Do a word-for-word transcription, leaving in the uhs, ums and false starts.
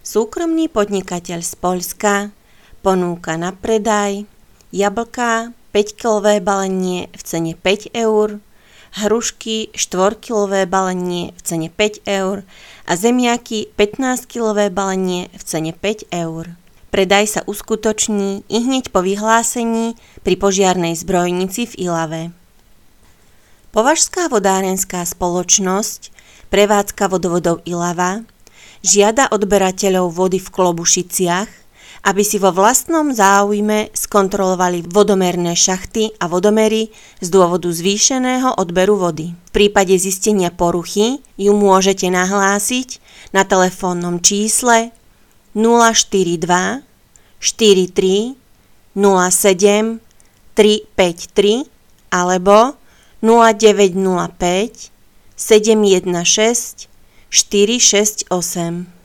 Súkromný podnikateľ z Poľska ponúka na predaj jablká päťkilové balenie v cene päť eur, hrušky štvorkilové balenie v cene päť eur a zemiaky pätnásťkilové balenie v cene päť eur. Predaj sa uskutoční ihneď po vyhlásení pri požiarnej zbrojnici v Ilave. Považská vodárenská spoločnosť, prevádzka vodovodov Ilava, žiada odberateľov vody v Klobušiciach, aby si vo vlastnom záujme skontrolovali vodomerné šachty a vodomery z dôvodu zvýšeného odberu vody. V prípade zistenia poruchy ju môžete nahlásiť na telefónnom čísle nula štyri dva štyri tri nula sedem tri päť tri alebo nula deväť nula päť sedem jeden šesť štyri šesť osem.